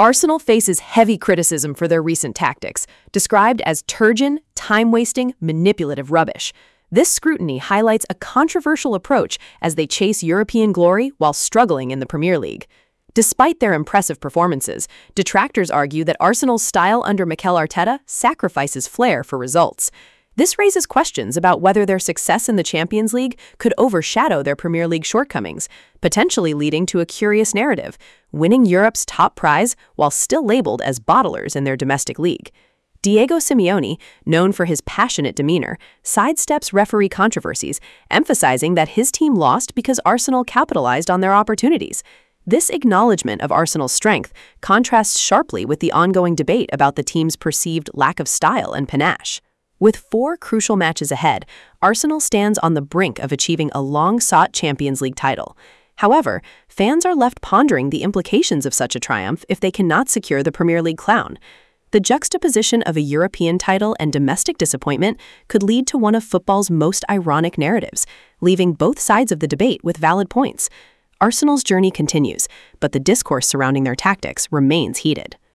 Arsenal faces heavy criticism for their recent tactics, described as turgid, time-wasting, manipulative rubbish. This scrutiny highlights a controversial approach as they chase European glory while struggling in the Premier League. Despite their impressive performances, detractors argue that Arsenal's style under Mikel Arteta sacrifices flair for results. This raises questions about whether their success in the Champions League could overshadow their Premier League shortcomings, potentially leading to a curious narrative, winning Europe's top prize while still labeled as bottlers in their domestic league. Diego Simeone, known for his passionate demeanor, sidesteps referee controversies, emphasizing that his team lost because Arsenal capitalized on their opportunities. This acknowledgement of Arsenal's strength contrasts sharply with the ongoing debate about the team's perceived lack of style and panache. With 4 crucial matches ahead, Arsenal stands on the brink of achieving a long-sought Champions League title. However, fans are left pondering the implications of such a triumph if they cannot secure the Premier League crown. The juxtaposition of a European title and domestic disappointment could lead to one of football's most ironic narratives, leaving both sides of the debate with valid points. Arsenal's journey continues, but the discourse surrounding their tactics remains heated.